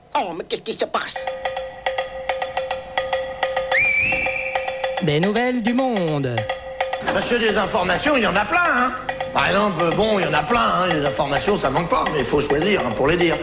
Oh, mais qu'est-ce qui se passe? Des nouvelles du monde. Monsieur, des informations, il y en a plein, hein. Par exemple, il y en a plein, hein. Les informations, ça manque pas, mais il faut choisir pour les dire.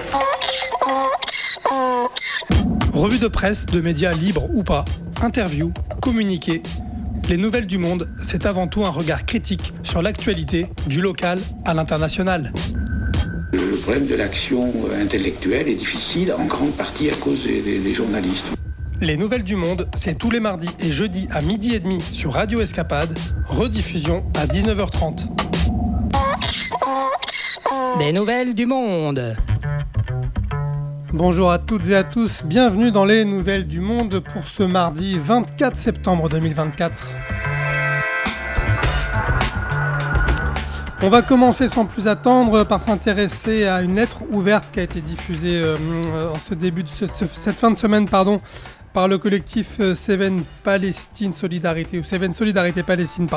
Revue de presse de médias libres ou pas, interviews, communiqués. Les nouvelles du monde, c'est avant tout un regard critique sur l'actualité, du local à l'international. Le problème de l'action intellectuelle est difficile, en grande partie à cause des journalistes. Les nouvelles du monde, c'est tous les mardis et jeudis à 12h30 sur Radio Escapade, rediffusion à 19h30. Des nouvelles du monde. Bonjour à toutes et à tous, bienvenue dans les nouvelles du monde pour ce mardi 24 septembre 2024. On va commencer sans plus attendre par s'intéresser à une lettre ouverte qui a été diffusée en ce début de cette fin de semaine, par le collectif Seven Palestine Solidarité, ou Seven Solidarité Palestine,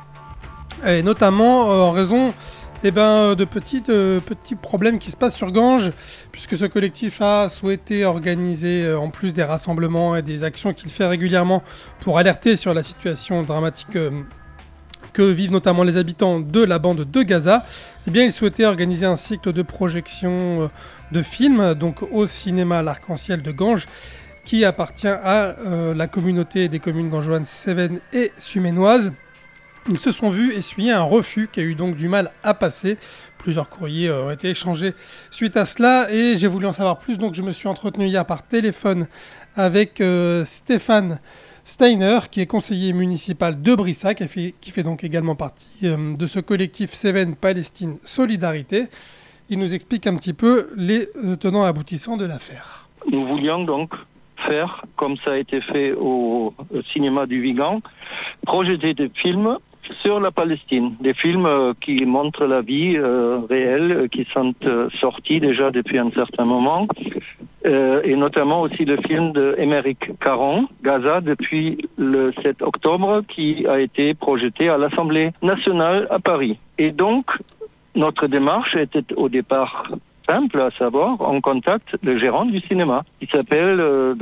et notamment en raison de petits problèmes qui se passent sur Ganges, puisque ce collectif a souhaité organiser, en plus des rassemblements et des actions qu'il fait régulièrement pour alerter sur la situation dramatique que vivent notamment les habitants de la bande de Gaza, il souhaitait organiser un cycle de projection de films, donc au cinéma L'Arc-en-Ciel de Ganges, qui appartient à la communauté des communes gangeoises Cévennes et Suménoises. Ils se sont vus essuyer un refus qui a eu donc du mal à passer. Plusieurs courriers ont été échangés suite à cela et j'ai voulu en savoir plus, donc je me suis entretenu hier par téléphone avec Stéphane Steiner, qui est conseiller municipal de Brissac, qui fait donc également partie de ce collectif Seven Palestine Solidarité. Il nous explique un petit peu les tenants et aboutissants de l'affaire. Nous voulions donc faire, comme ça a été fait au cinéma du Vigan, projeter des films sur la Palestine, des films qui montrent la vie réelle, qui sont sortis déjà depuis un certain moment, et notamment aussi le film de Émeric Caron, Gaza, depuis le 7 octobre, qui a été projeté à l'Assemblée nationale à Paris. Et donc, notre démarche était au départ simple, à savoir, on contacte le gérant du cinéma, qui s'appelle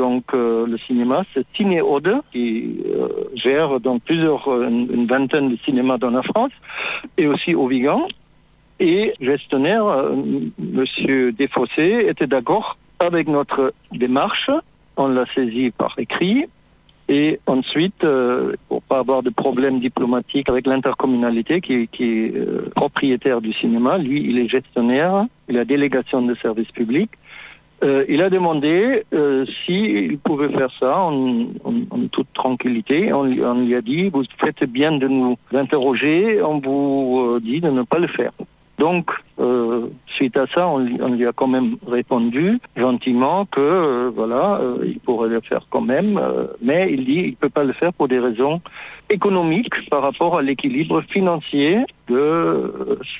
le cinéma, c'est Cinéode, qui gère donc une vingtaine de cinémas dans la France, et aussi au Vigan. Et gestionnaire, Monsieur Desfossés, était d'accord avec notre démarche. On l'a saisi par écrit. Et ensuite, pour pas avoir de problème diplomatique avec l'intercommunalité qui est propriétaire du cinéma, lui, il est gestionnaire, il a délégation de service public. Il a demandé s'il pouvait faire ça en toute tranquillité. On lui a dit, vous faites bien de nous interroger, on vous dit de ne pas le faire. Donc, suite à ça, on lui a quand même répondu gentiment que il pourrait le faire quand même, mais il dit qu'il ne peut pas le faire pour des raisons économiques par rapport à l'équilibre financier de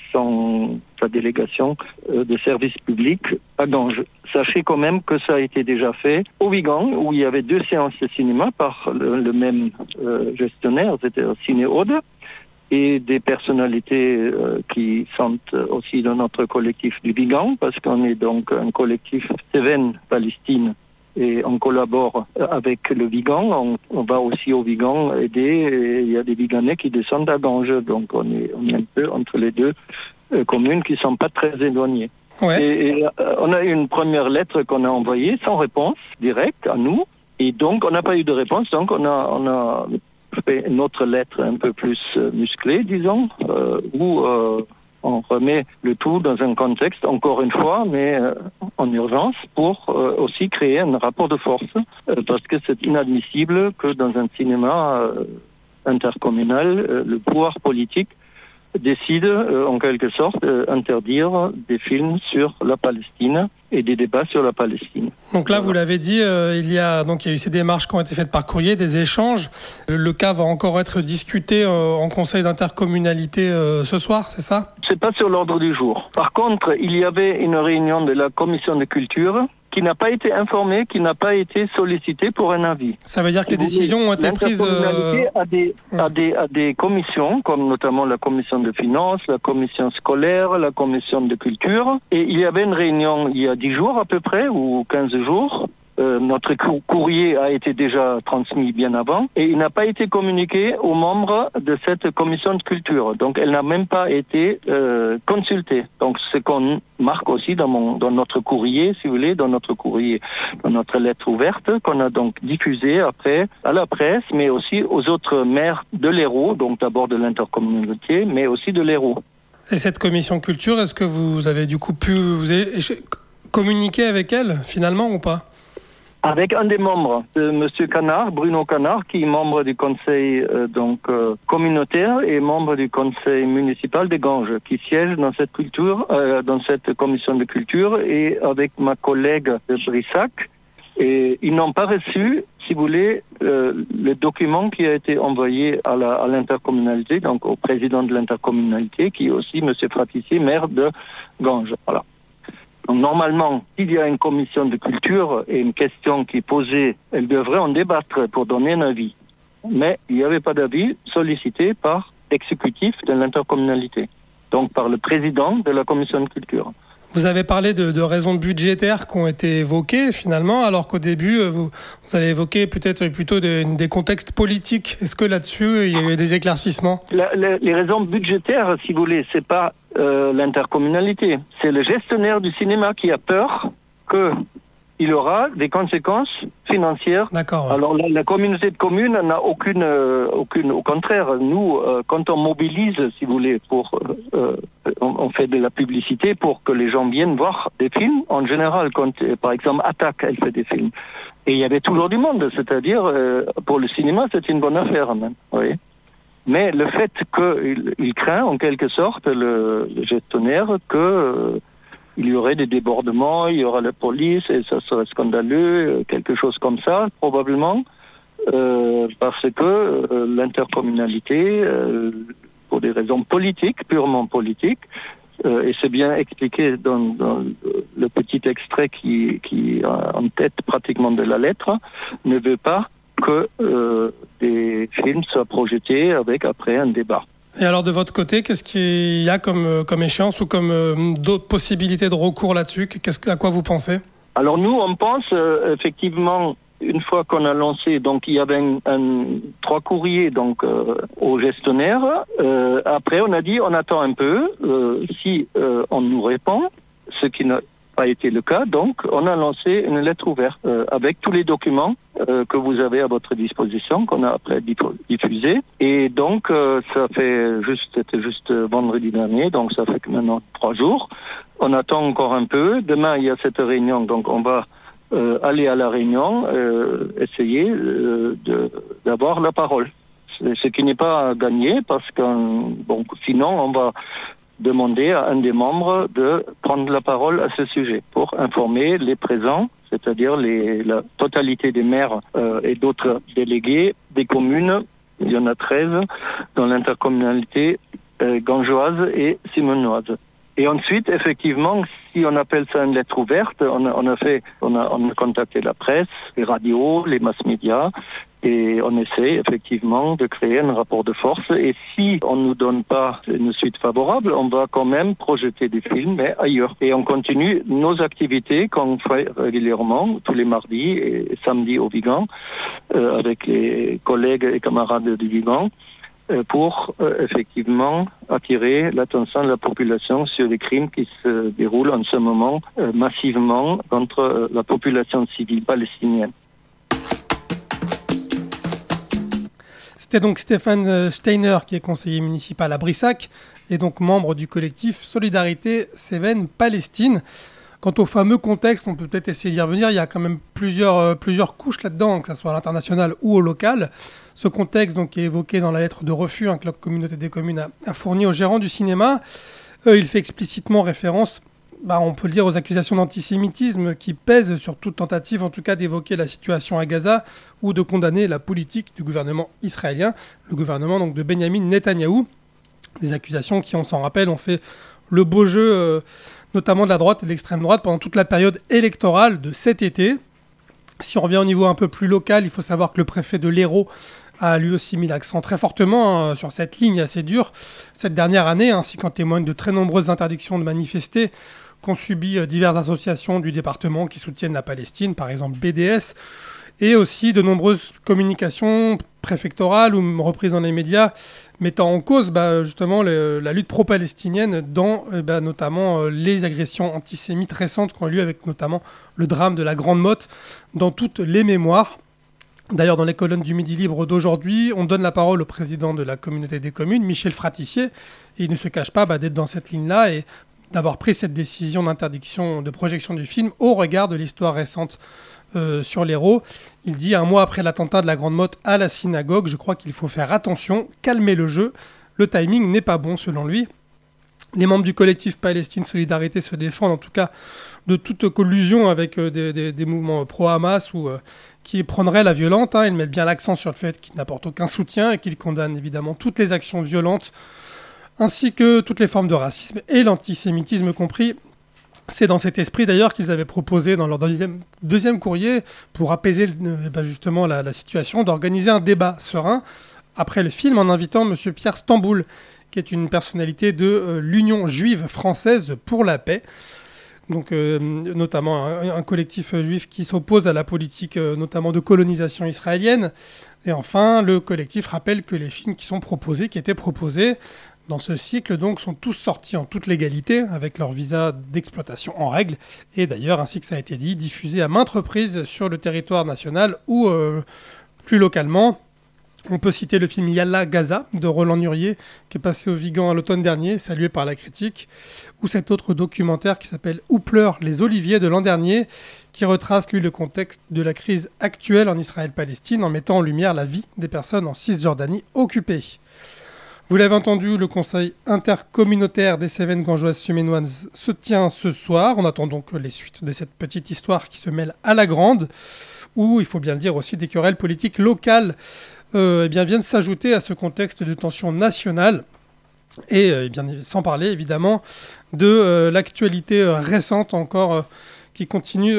sa délégation de services publics à Ganges. Sachez quand même que ça a été déjà fait au Vigan, où il y avait 2 séances de cinéma par le même gestionnaire, c'était Cinéode, et des personnalités qui sont aussi dans notre collectif du Vigan, parce qu'on est donc un collectif Seven Palestine et on collabore avec le Vigan. On va aussi au Vigan aider, et il y a des Viganais qui descendent à Ganges, donc on est un peu entre les deux communes qui ne sont pas très éloignées. Ouais. Et on a eu une première lettre qu'on a envoyée sans réponse directe à nous, et donc on n'a pas eu de réponse, donc on a fait une autre lettre un peu plus musclée, disons, où on remet le tout dans un contexte, encore une fois, mais en urgence, pour aussi créer un rapport de force, parce que c'est inadmissible que dans un cinéma intercommunal, le pouvoir politique décide en quelque sorte interdire des films sur la Palestine et des débats sur la Palestine. Donc là, vous l'avez dit, il y a eu ces démarches qui ont été faites par courrier, des échanges. Le cas va encore être discuté en conseil d'intercommunalité ce soir, c'est ça ? C'est pas sur l'ordre du jour. Par contre, il y avait une réunion de la commission de culture qui n'a pas été informé, qui n'a pas été sollicité pour un avis. Ça veut dire que les décisions ont été prises... L'intercommunalité a des commissions, comme notamment la commission de finances, la commission scolaire, la commission de culture. Et il y avait une réunion il y a 10 jours à peu près, ou 15 jours. Notre courrier a été déjà transmis bien avant et il n'a pas été communiqué aux membres de cette commission de culture. Donc elle n'a même pas été consultée. Donc ce qu'on marque aussi dans notre courrier, si vous voulez, dans notre lettre ouverte, qu'on a donc diffusée après à la presse, mais aussi aux autres maires de l'Hérault, donc d'abord de l'intercommunalité, mais aussi de l'Hérault. Et cette commission culture, est-ce que vous avez du coup pu communiquer avec elle finalement ou pas ? Avec un des membres, Monsieur Canard, Bruno Canard, qui est membre du conseil communautaire et membre du conseil municipal des Ganges, qui siège dans cette commission de culture, et avec ma collègue de Brissac. Et ils n'ont pas reçu, si vous voulez, le document qui a été envoyé à l'intercommunalité, donc au président de l'intercommunalité, qui est aussi Monsieur Fratissier, maire de Ganges. Voilà. Donc, normalement, s'il y a une commission de culture et une question qui est posée, elle devrait en débattre pour donner un avis. Mais il n'y avait pas d'avis sollicité par l'exécutif de l'intercommunalité, donc par le président de la commission de culture. Vous avez parlé de raisons budgétaires qui ont été évoquées finalement, alors qu'au début, vous avez évoqué peut-être plutôt des contextes politiques. Est-ce que là-dessus, il y a eu des éclaircissements ? Les raisons budgétaires, si vous voulez, c'est pas l'intercommunalité. C'est le gestionnaire du cinéma qui a peur qu'il aura des conséquences financières. D'accord. Alors la communauté de communes n'a aucune. Au contraire, nous, quand on mobilise, si vous voulez, on fait de la publicité pour que les gens viennent voir des films. En général, quand par exemple Attaque, elle fait des films. Et il y avait toujours du monde, c'est-à-dire pour le cinéma, c'est une bonne affaire même. Oui. Mais le fait qu'il craint en quelque sorte le gestionnaire qu'il y aurait des débordements, il y aura la police et ça serait scandaleux, quelque chose comme ça probablement, parce que l'intercommunalité, pour des raisons politiques, purement politiques, et c'est bien expliqué dans le petit extrait qui est en tête pratiquement de la lettre, ne veut pas que des films soient projetés avec après un débat. Et alors de votre côté, qu'est-ce qu'il y a comme échéance ou comme d'autres possibilités de recours là-dessus ? À quoi vous pensez ? Alors nous, on pense effectivement, une fois qu'on a lancé, donc il y avait 3 courriers donc au gestionnaire. Après, on a dit on attend un peu. Si on nous répond, ce qui n'a pas été le cas, donc on a lancé une lettre ouverte avec tous les documents que vous avez à votre disposition, qu'on a après diffusé. Et donc c'était juste vendredi dernier, donc ça fait que maintenant 3 jours. On attend encore un peu. Demain il y a cette réunion, donc on va aller à la réunion, essayer d'avoir la parole. Ce qui n'est pas gagné parce que sinon on va demander à un des membres de prendre la parole à ce sujet pour informer les présents, c'est-à-dire la totalité des maires et d'autres délégués des communes. Il y en a 13 dans l'intercommunalité gangeoise et simonoise. Et ensuite, effectivement, si on appelle ça une lettre ouverte, on a contacté la presse, les radios, les mass-médias, et on essaie effectivement de créer un rapport de force. Et si on ne nous donne pas une suite favorable, on va quand même projeter des films, mais ailleurs. Et on continue nos activités qu'on fait régulièrement, tous les mardis et samedis au Vigan, avec les collègues et camarades du Vigan, pour effectivement attirer l'attention de la population sur les crimes qui se déroulent en ce moment massivement contre la population civile palestinienne. C'était donc Stéphane Steiner, qui est conseiller municipal à Brissac et donc membre du collectif Solidarité Cévennes-Palestine. Quant au fameux contexte, on peut peut-être essayer d'y revenir. Il y a quand même plusieurs couches là-dedans, que ce soit à l'international ou au local. Ce contexte donc, qui est évoqué dans la lettre de refus que la communauté des communes a fournie au gérant du cinéma, il fait explicitement référence, on peut le dire, aux accusations d'antisémitisme qui pèsent sur toute tentative, en tout cas, d'évoquer la situation à Gaza ou de condamner la politique du gouvernement israélien, le gouvernement donc, de Benyamin Netanyahou. Des accusations qui, on s'en rappelle, ont fait le beau jeu notamment de la droite et de l'extrême droite, pendant toute la période électorale de cet été. Si on revient au niveau un peu plus local, il faut savoir que le préfet de l'Hérault a lui aussi mis l'accent très fortement sur cette ligne assez dure cette dernière année, ainsi qu'en témoignent de très nombreuses interdictions de manifester qu'ont subi diverses associations du département qui soutiennent la Palestine, par exemple BDS, et aussi de nombreuses communications préfectorales ou reprises dans les médias mettant en cause justement la lutte pro-palestinienne dans notamment les agressions antisémites récentes qui ont eu lieu avec notamment le drame de la Grande Motte dans toutes les mémoires. D'ailleurs, dans les colonnes du Midi Libre d'aujourd'hui, on donne la parole au président de la communauté des communes, Michel Fratissier, et il ne se cache pas d'être dans cette ligne-là et d'avoir pris cette décision d'interdiction de projection du film au regard de l'histoire récente sur l'Hérault. Il dit, 1 mois après l'attentat de la Grande Motte à la synagogue, je crois qu'il faut faire attention, calmer le jeu. Le timing n'est pas bon selon lui. Les membres du collectif Palestine Solidarité se défendent en tout cas de toute collusion avec des mouvements pro-Hamas ou qui prendraient la violente. Ils mettent bien l'accent sur le fait qu'ils n'apportent aucun soutien et qu'ils condamnent évidemment toutes les actions violentes ainsi que toutes les formes de racisme et l'antisémitisme compris. C'est dans cet esprit d'ailleurs qu'ils avaient proposé dans leur deuxième courrier, pour apaiser justement la situation, d'organiser un débat serein après le film en invitant M. Pierre Stamboul, qui est une personnalité de l'Union juive française pour la paix. Donc, notamment un collectif juif qui s'oppose à la politique notamment de colonisation israélienne. Et enfin, le collectif rappelle que les films qui étaient proposés dans ce cycle, donc, sont tous sortis en toute légalité, avec leur visa d'exploitation en règle, et d'ailleurs, ainsi que ça a été dit, diffusés à maintes reprises sur le territoire national ou plus localement. On peut citer le film Yalla Gaza de Roland Nurier, qui est passé au Vigan à l'automne dernier, salué par la critique, ou cet autre documentaire qui s'appelle Où pleurent les oliviers de l'an dernier, qui retrace lui le contexte de la crise actuelle en Israël-Palestine en mettant en lumière la vie des personnes en Cisjordanie occupée. Vous l'avez entendu, le Conseil intercommunautaire des Cévennes gangeoises suménoises se tient ce soir. On attend donc les suites de cette petite histoire qui se mêle à la grande, où, il faut bien le dire aussi, des querelles politiques locales viennent s'ajouter à ce contexte de tension nationale. Et sans parler évidemment de l'actualité récente encore qui continue,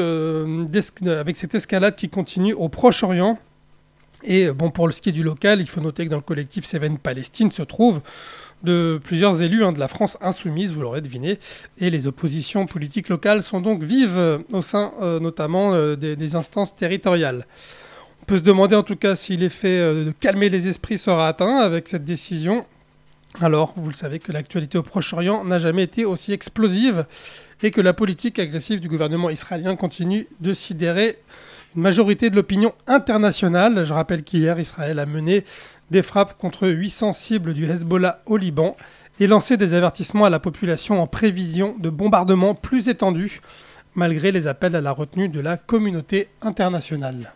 avec cette escalade qui continue au Proche-Orient. Et pour ce qui est du local, il faut noter que dans le collectif Cévennes Palestine se trouvent plusieurs élus de la France insoumise, vous l'aurez deviné, et les oppositions politiques locales sont donc vives au sein notamment des instances territoriales. On peut se demander en tout cas si l'effet de calmer les esprits sera atteint avec cette décision. Alors, vous le savez que l'actualité au Proche-Orient n'a jamais été aussi explosive et que la politique agressive du gouvernement israélien continue de sidérer une majorité de l'opinion internationale. Je rappelle qu'hier, Israël a mené des frappes contre 800 cibles du Hezbollah au Liban et lancé des avertissements à la population en prévision de bombardements plus étendus, malgré les appels à la retenue de la communauté internationale.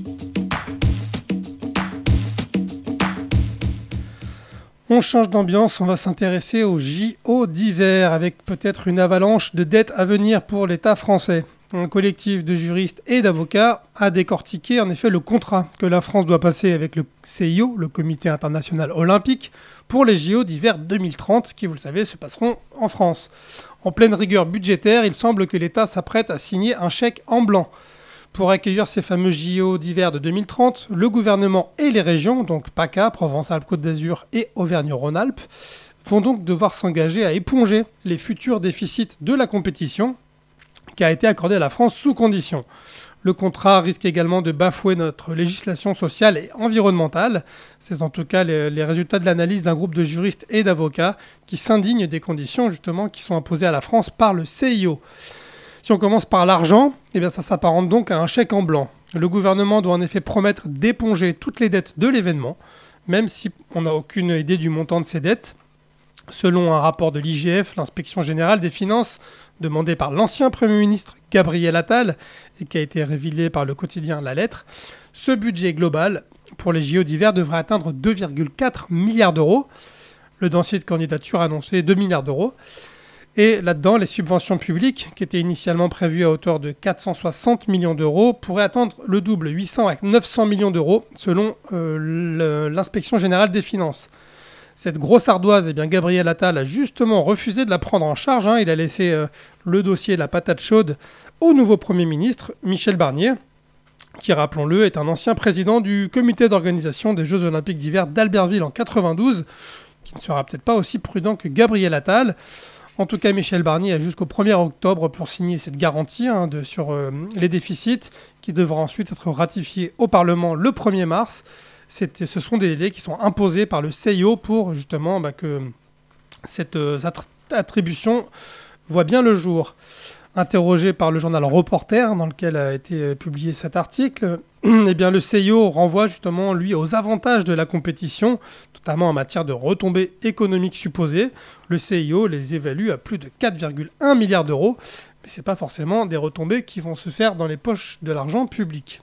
On change d'ambiance, on va s'intéresser aux JO d'hiver, avec peut-être une avalanche de dettes à venir pour l'État français. Un collectif de juristes et d'avocats a décortiqué en effet le contrat que la France doit passer avec le CIO, le Comité international olympique, pour les JO d'hiver 2030, qui, vous le savez, se passeront en France. En pleine rigueur budgétaire, il semble que l'État s'apprête à signer un chèque en blanc. Pour accueillir ces fameux JO d'hiver de 2030, le gouvernement et les régions, donc PACA, Provence-Alpes-Côte d'Azur et Auvergne-Rhône-Alpes, vont donc devoir s'engager à éponger les futurs déficits de la compétition qui a été accordée à la France sous condition. Le contrat risque également de bafouer notre législation sociale et environnementale. C'est en tout cas les résultats de l'analyse d'un groupe de juristes et d'avocats qui s'indignent des conditions justement qui sont imposées à la France par le CIO. Si on commence par l'argent, ça s'apparente donc à un chèque en blanc. Le gouvernement doit en effet promettre d'éponger toutes les dettes de l'événement, même si on n'a aucune idée du montant de ces dettes. Selon un rapport de l'IGF, l'inspection générale des finances, demandé par l'ancien Premier ministre Gabriel Attal, et qui a été révélé par le quotidien La Lettre, ce budget global pour les JO d'hiver devrait atteindre 2,4 milliards d'euros. Le dossier de candidature annonçait 2 milliards d'euros. Et là-dedans, les subventions publiques, qui étaient initialement prévues à hauteur de 460 millions d'euros, pourraient atteindre le double, 800 à 900 millions d'euros, selon l'inspection générale des finances. Cette grosse ardoise, eh bien, Gabriel Attal a justement refusé de la prendre en charge. Il a laissé le dossier de la patate chaude au nouveau Premier ministre, Michel Barnier, qui, rappelons-le, est un ancien président du comité d'organisation des Jeux Olympiques d'hiver d'Albertville en 92, qui ne sera peut-être pas aussi prudent que Gabriel Attal. En tout cas, Michel Barnier a jusqu'au 1er octobre pour signer cette garantie sur les déficits, qui devra ensuite être ratifiée au Parlement le 1er mars. Ce sont des délais qui sont imposés par le CIO pour justement que cette attribution voit bien le jour. Interrogé par le journal Reporter, dans lequel a été publié cet article, eh bien, le CIO renvoie justement, lui, aux avantages de la compétition, notamment en matière de retombées économiques supposées. Le CIO les évalue à plus de 4,1 milliards d'euros, mais ce n'est pas forcément des retombées qui vont se faire dans les poches de l'argent public.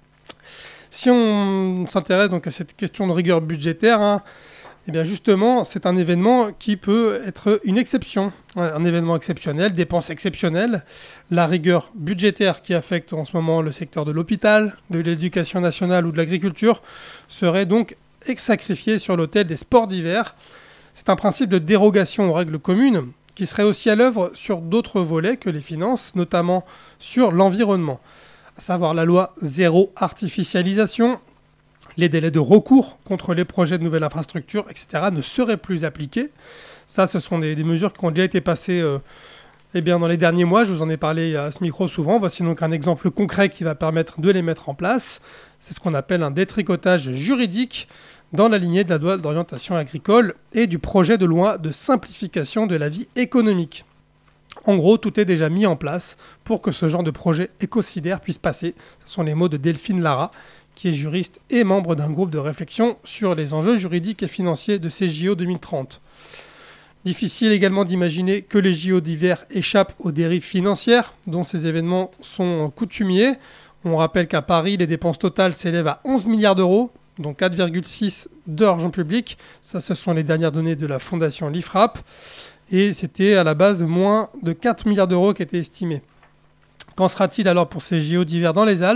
Si on s'intéresse donc à cette question de rigueur budgétaire, eh bien justement, c'est un événement qui peut être une exception. Un événement exceptionnel, dépenses exceptionnelles. La rigueur budgétaire qui affecte en ce moment le secteur de l'hôpital, de l'éducation nationale ou de l'agriculture serait donc sacrifiée sur l'autel des sports d'hiver. C'est un principe de dérogation aux règles communes qui serait aussi à l'œuvre sur d'autres volets que les finances, notamment sur l'environnement. À savoir la loi zéro artificialisation. Les délais de recours contre les projets de nouvelles infrastructures, etc. ne seraient plus appliqués. Ça, ce sont des mesures qui ont déjà été passées dans les derniers mois. Je vous en ai parlé à ce micro souvent. Voici donc un exemple concret qui va permettre de les mettre en place. C'est ce qu'on appelle un détricotage juridique dans la lignée de la loi d'orientation agricole et du projet de loi de simplification de la vie économique. En gros, tout est déjà mis en place pour que ce genre de projet écocidaire puisse passer. Ce sont les mots de Delphine Lara, qui est juriste et membre d'un groupe de réflexion sur les enjeux juridiques et financiers de ces JO 2030. Difficile également d'imaginer que les JO d'hiver échappent aux dérives financières dont ces événements sont coutumiers. On rappelle qu'à Paris, les dépenses totales s'élèvent à 11 milliards d'euros, dont 4,6 d'argent public. Ça, ce sont les dernières données de la fondation l'IFRAP. Et c'était à la base moins de 4 milliards d'euros qui étaient estimés. Qu'en sera-t-il alors pour ces JO d'hiver dans les Alpes ?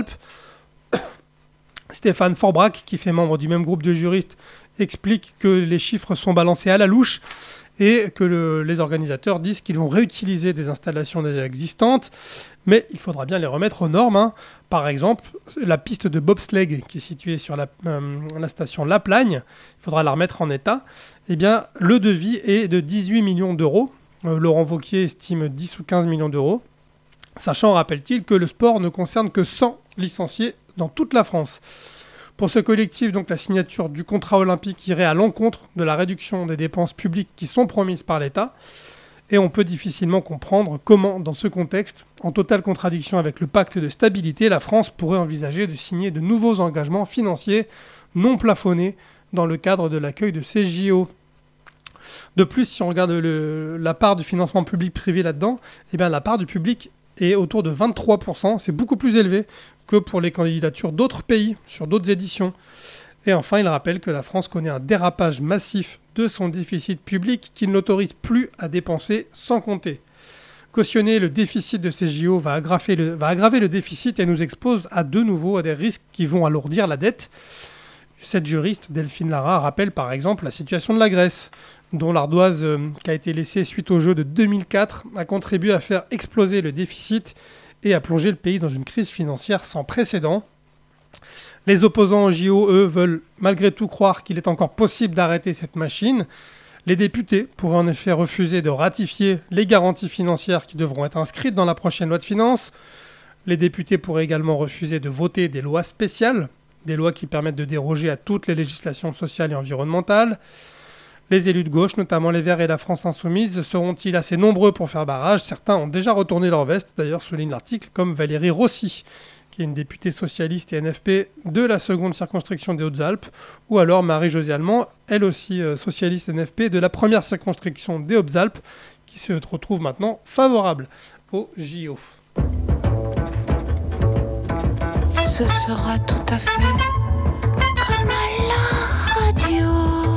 Stéphane Forbrac, qui fait membre du même groupe de juristes, explique que les chiffres sont balancés à la louche et que les organisateurs disent qu'ils vont réutiliser des installations déjà existantes, mais il faudra bien les remettre aux normes. Par exemple, la piste de bobsleigh qui est située sur la station La Plagne, il faudra la remettre en état. Eh bien, le devis est de 18 millions d'euros. Laurent Wauquiez estime 10 ou 15 millions d'euros, sachant, rappelle-t-il, que le sport ne concerne que 100 licenciés dans toute la France. Pour ce collectif, donc, la signature du contrat olympique irait à l'encontre de la réduction des dépenses publiques qui sont promises par l'État. Et on peut difficilement comprendre comment, dans ce contexte, en totale contradiction avec le pacte de stabilité, la France pourrait envisager de signer de nouveaux engagements financiers non plafonnés dans le cadre de l'accueil de ces JO. De plus, si on regarde la part du financement public-privé là-dedans, eh bien, la part du public est autour de 23%. C'est beaucoup plus élevé que pour les candidatures d'autres pays sur d'autres éditions. Et enfin, il rappelle que la France connaît un dérapage massif de son déficit public qui ne l'autorise plus à dépenser sans compter. Cautionner le déficit de ces JO va aggraver le déficit et nous expose de nouveau à des risques qui vont alourdir la dette. Cette juriste, Delphine Lara, rappelle par exemple la situation de la Grèce, dont l'ardoise qui a été laissée suite aux Jeux de 2004 a contribué à faire exploser le déficit et à plonger le pays dans une crise financière sans précédent. Les opposants aux JO, eux, veulent malgré tout croire qu'il est encore possible d'arrêter cette machine. Les députés pourraient en effet refuser de ratifier les garanties financières qui devront être inscrites dans la prochaine loi de finances. Les députés pourraient également refuser de voter des lois spéciales, des lois qui permettent de déroger à toutes les législations sociales et environnementales. Les élus de gauche, notamment les Verts et la France Insoumise, seront-ils assez nombreux pour faire barrage ? Certains ont déjà retourné leur veste, d'ailleurs souligne l'article, comme Valérie Rossi, qui est une députée socialiste et NFP de la seconde circonscription des Hautes-Alpes, ou alors Marie-Josée Allemand, elle aussi socialiste NFP de la première circonscription des Hautes-Alpes, qui se retrouve maintenant favorable au JO. Ce sera tout à fait comme à la radio.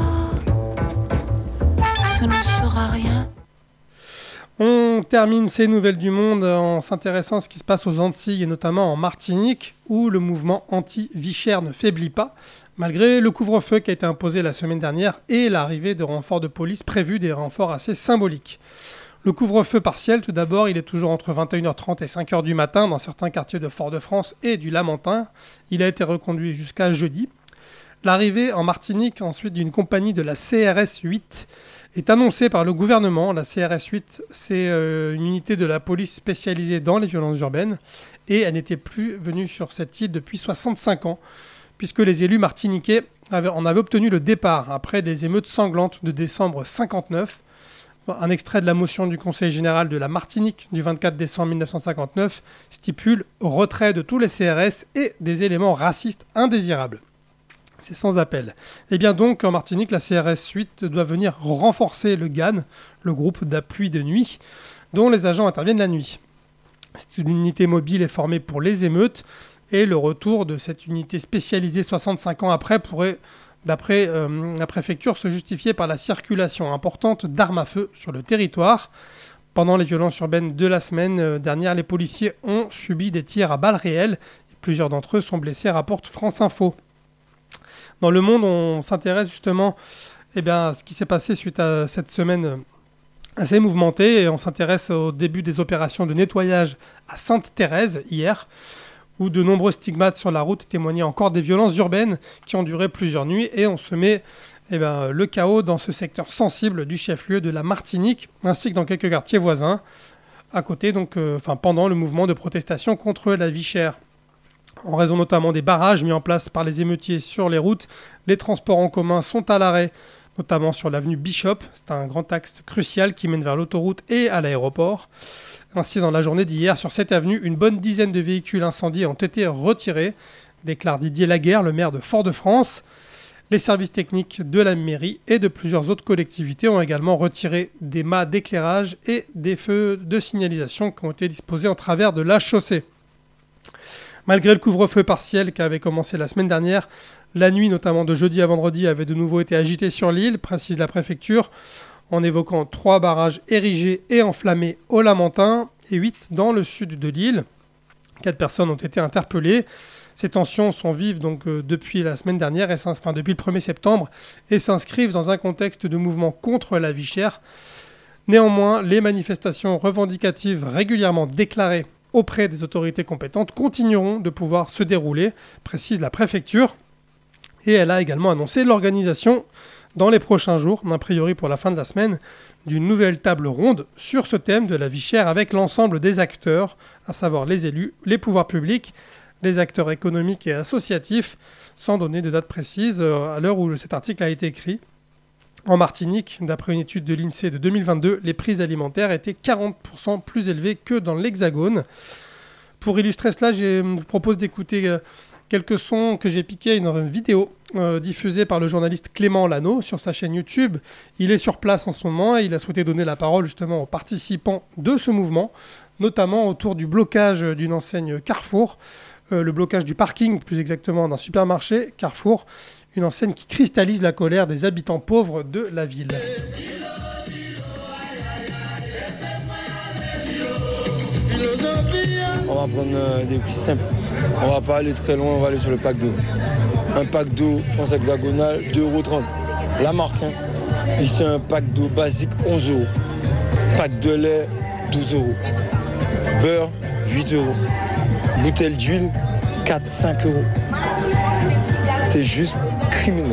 Ce ne sera rien. On termine ces nouvelles du monde en s'intéressant à ce qui se passe aux Antilles et notamment en Martinique où le mouvement anti-vie chère ne faiblit pas malgré le couvre-feu qui a été imposé la semaine dernière et l'arrivée de renforts de police prévus, des renforts assez symboliques. Le couvre-feu partiel, tout d'abord, il est toujours entre 21h30 et 5h du matin dans certains quartiers de Fort-de-France et du Lamentin. Il a été reconduit jusqu'à jeudi. L'arrivée en Martinique ensuite d'une compagnie de la CRS 8 est annoncée par le gouvernement. La CRS 8, c'est une unité de la police spécialisée dans les violences urbaines et elle n'était plus venue sur cette île depuis 65 ans puisque les élus martiniquais en avaient obtenu le départ après des émeutes sanglantes de décembre 59. Un extrait de la motion du Conseil général de la Martinique du 24 décembre 1959 stipule « retrait de tous les CRS et des éléments racistes indésirables ». C'est sans appel. Et bien donc, en Martinique, la CRS 8 doit venir renforcer le GAN, le groupe d'appui de nuit, dont les agents interviennent la nuit. C'est une unité mobile et formée pour les émeutes, et le retour de cette unité spécialisée 65 ans après pourrait, d'après la préfecture, se justifier par la circulation importante d'armes à feu sur le territoire. Pendant les violences urbaines de la semaine dernière, les policiers ont subi des tirs à balles réelles, et plusieurs d'entre eux sont blessés, rapporte France Info. Dans Le Monde, on s'intéresse justement à ce qui s'est passé suite à cette semaine assez mouvementée et on s'intéresse au début des opérations de nettoyage à Sainte-Thérèse hier, où de nombreux stigmates sur la route témoignaient encore des violences urbaines qui ont duré plusieurs nuits et on se met le chaos dans ce secteur sensible du chef-lieu de la Martinique ainsi que dans quelques quartiers voisins, à côté pendant le mouvement de protestation contre la vie chère. En raison notamment des barrages mis en place par les émeutiers sur les routes, les transports en commun sont à l'arrêt, notamment sur l'avenue Bishop. C'est un grand axe crucial qui mène vers l'autoroute et à l'aéroport. Ainsi, dans la journée d'hier, sur cette avenue, une bonne dizaine de véhicules incendiés ont été retirés, déclare Didier Laguerre, le maire de Fort-de-France. Les services techniques de la mairie et de plusieurs autres collectivités ont également retiré des mâts d'éclairage et des feux de signalisation qui ont été disposés en travers de la chaussée. Malgré le couvre-feu partiel qui avait commencé la semaine dernière, la nuit, notamment de jeudi à vendredi, avait de nouveau été agitée sur l'île, précise la préfecture, en évoquant 3 barrages érigés et enflammés au Lamentin et 8 dans le sud de l'île. 4 personnes ont été interpellées. Ces tensions sont vives donc depuis la semaine dernière, depuis le 1er septembre, et s'inscrivent dans un contexte de mouvement contre la vie chère. Néanmoins, les manifestations revendicatives régulièrement déclarées auprès des autorités compétentes continueront de pouvoir se dérouler, précise la préfecture. Et elle a également annoncé l'organisation dans les prochains jours, a priori pour la fin de la semaine, d'une nouvelle table ronde sur ce thème de la vie chère avec l'ensemble des acteurs, à savoir les élus, les pouvoirs publics, les acteurs économiques et associatifs, sans donner de date précise à l'heure où cet article a été écrit. En Martinique, d'après une étude de l'INSEE de 2022, les prix alimentaires étaient 40% plus élevés que dans l'Hexagone. Pour illustrer cela, je vous propose d'écouter quelques sons que j'ai piqués à une vidéo diffusée par le journaliste Clément Lano sur sa chaîne YouTube. Il est sur place en ce moment et il a souhaité donner la parole justement aux participants de ce mouvement, notamment autour du blocage d'une enseigne Carrefour, le blocage du parking plus exactement d'un supermarché Carrefour, une enseigne qui cristallise la colère des habitants pauvres de la ville. On va prendre des prix simples. On va pas aller très loin, on va aller sur le pack d'eau. Un pack d'eau France hexagonale, 2,30 €. La marque, hein. Ici, un pack d'eau basique, 11 €. Pack de lait, 12 €. Beurre, 8 €. Bouteille d'huile, 4-5 €. C'est juste criminel.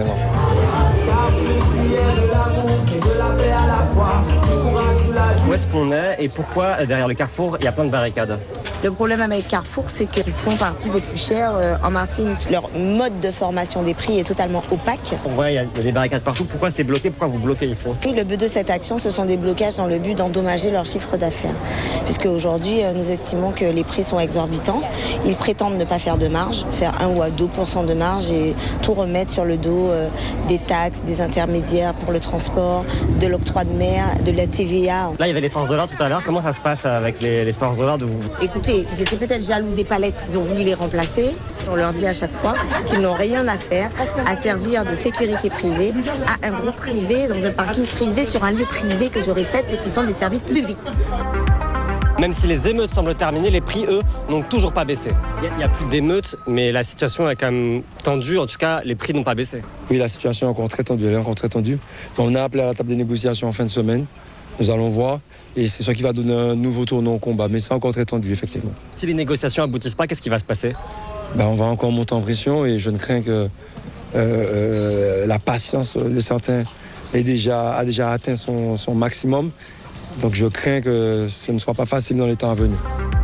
Où est-ce qu'on est et pourquoi derrière le Carrefour il y a plein de barricades? Le problème avec Carrefour, c'est qu'ils font partie des plus chers en Martinique. Leur mode de formation des prix est totalement opaque. On voit il y a des barricades partout. Pourquoi c'est bloqué? Pourquoi vous bloquez ici? Oui, le but de cette action, ce sont des blocages dans le but d'endommager leur chiffre d'affaires. Puisque aujourd'hui, nous estimons que les prix sont exorbitants. Ils prétendent ne pas faire de marge, faire 1 ou 2% de marge et tout remettre sur le dos des taxes, des intermédiaires pour le transport, de l'octroi de mer, de la TVA. Là, il y avait les forces de l'ordre tout à l'heure. Comment ça se passe avec les forces de l'ordre? Écoutez, ils étaient peut-être jaloux des palettes, ils ont voulu les remplacer. On leur dit à chaque fois qu'ils n'ont rien à faire à servir de sécurité privée à un groupe privé, dans un parking privé, sur un lieu privé que je répète, parce qu'ils sont des services publics. Même si les émeutes semblent terminées, les prix, eux, n'ont toujours pas baissé. Il n'y a plus d'émeutes, mais la situation est quand même tendue. En tout cas, les prix n'ont pas baissé. Oui, la situation est encore très tendue. Elle est encore très tendue. On a appelé à la table des négociations en fin de semaine. Nous allons voir. Et c'est ça qui va donner un nouveau tournant au combat. Mais c'est encore très tendu, effectivement. Si les négociations n'aboutissent pas, qu'est-ce qui va se passer ? On va encore monter en pression et je ne crains que la patience de certains a déjà atteint son maximum. Donc je crains que ce ne soit pas facile dans les temps à venir.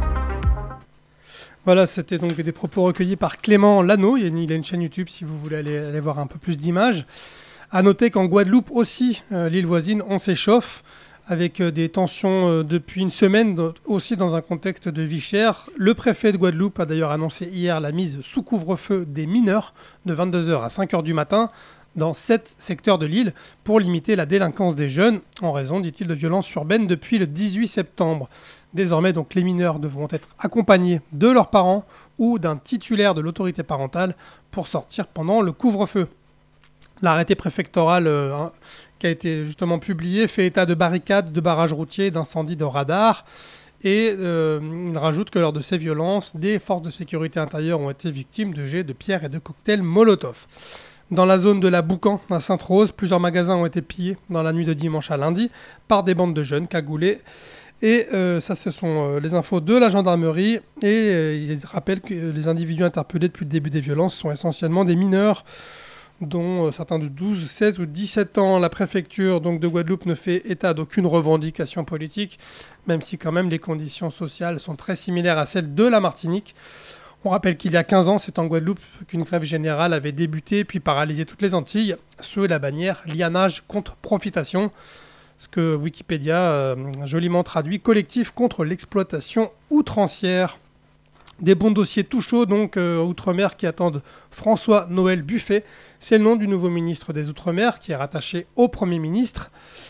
Voilà, c'était donc des propos recueillis par Clément Lano. Il a une chaîne YouTube si vous voulez aller voir un peu plus d'images. À noter qu'en Guadeloupe aussi, l'île voisine, on s'échauffe avec des tensions depuis une semaine, aussi dans un contexte de vie chère. Le préfet de Guadeloupe a d'ailleurs annoncé hier la mise sous couvre-feu des mineurs de 22h à 5h du matin dans 7 secteurs de l'île pour limiter la délinquance des jeunes en raison, dit-il, de violences urbaines depuis le 18 septembre. Désormais, donc, les mineurs devront être accompagnés de leurs parents ou d'un titulaire de l'autorité parentale pour sortir pendant le couvre-feu. L'arrêté préfectoral qui a été justement publié fait état de barricades, de barrages routiers, d'incendies de radars. Et il rajoute que lors de ces violences, des forces de sécurité intérieure ont été victimes de jets de pierres et de cocktails Molotov. Dans la zone de la Boucan, à Sainte-Rose, plusieurs magasins ont été pillés dans la nuit de dimanche à lundi par des bandes de jeunes cagoulés. Et ça, ce sont les infos de la gendarmerie. Et ils rappellent que les individus interpellés depuis le début des violences sont essentiellement des mineurs, dont certains de 12, 16 ou 17 ans. La préfecture donc, de Guadeloupe ne fait état d'aucune revendication politique, même si quand même les conditions sociales sont très similaires à celles de la Martinique. On rappelle qu'il y a 15 ans, c'est en Guadeloupe qu'une grève générale avait débuté puis paralysé toutes les Antilles sous la bannière « Lianage contre profitation », ce que Wikipédia joliment traduit « collectif contre l'exploitation outrancière ». Des bons dossiers tout chauds donc Outre-mer qui attendent François-Noël Buffet. C'est le nom du nouveau ministre des Outre-mer qui est rattaché au Premier ministre.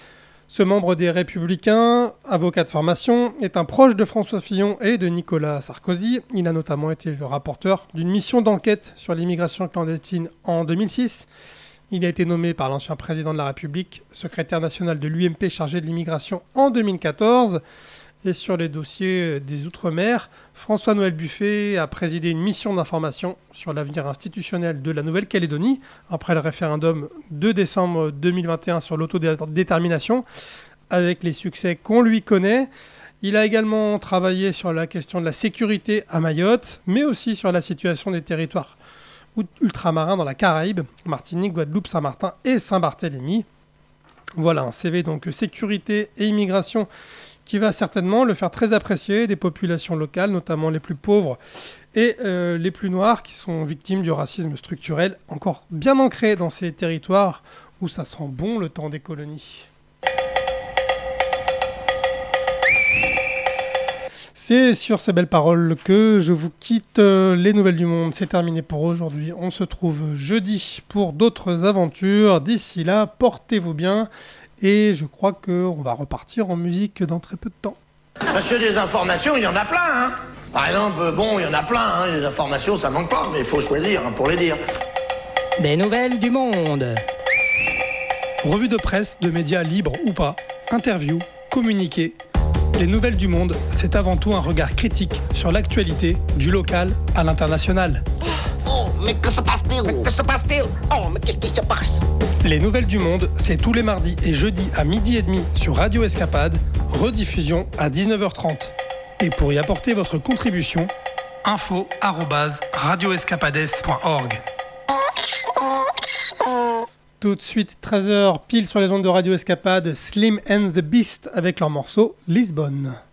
Ce membre des Républicains, avocat de formation, est un proche de François Fillon et de Nicolas Sarkozy. Il a notamment été le rapporteur d'une mission d'enquête sur l'immigration clandestine en 2006. Il a été nommé par l'ancien président de la République, secrétaire national de l'UMP chargé de l'immigration en 2014. Et sur les dossiers des Outre-mer, François-Noël Buffet a présidé une mission d'information sur l'avenir institutionnel de la Nouvelle-Calédonie après le référendum de décembre 2021 sur l'autodétermination, avec les succès qu'on lui connaît. Il a également travaillé sur la question de la sécurité à Mayotte, mais aussi sur la situation des territoires ultramarins dans la Caraïbe, Martinique, Guadeloupe, Saint-Martin et Saint-Barthélemy. Voilà, un CV donc sécurité et immigration qui va certainement le faire très apprécier des populations locales, notamment les plus pauvres et les plus noirs, qui sont victimes du racisme structurel, encore bien ancré dans ces territoires où ça sent bon le temps des colonies. C'est sur ces belles paroles que je vous quitte. Les nouvelles du monde, c'est terminé pour aujourd'hui. On se trouve jeudi pour d'autres aventures. D'ici là, portez-vous bien. Et je crois qu'on va repartir en musique dans très peu de temps. Monsieur, des informations, il y en a plein, hein. Par exemple, il y en a plein, hein. Les informations, ça manque pas, mais il faut choisir pour les dire. Des nouvelles du monde. Revue de presse, de médias libres ou pas, interviews, communiqués. Les nouvelles du monde, c'est avant tout un regard critique sur l'actualité, du local à l'international. Oh, mais que se passe-t-il? Mais que se passe-t-il? Oh, mais qu'est-ce qui se passe? Les nouvelles du monde, c'est tous les mardis et jeudis à 12h30 sur Radio Escapade, rediffusion à 19h30. Et pour y apporter votre contribution, info@radioescapades.org. Tout de suite, 13h, pile sur les ondes de Radio Escapade, Slim and the Beast avec leur morceau Lisbonne.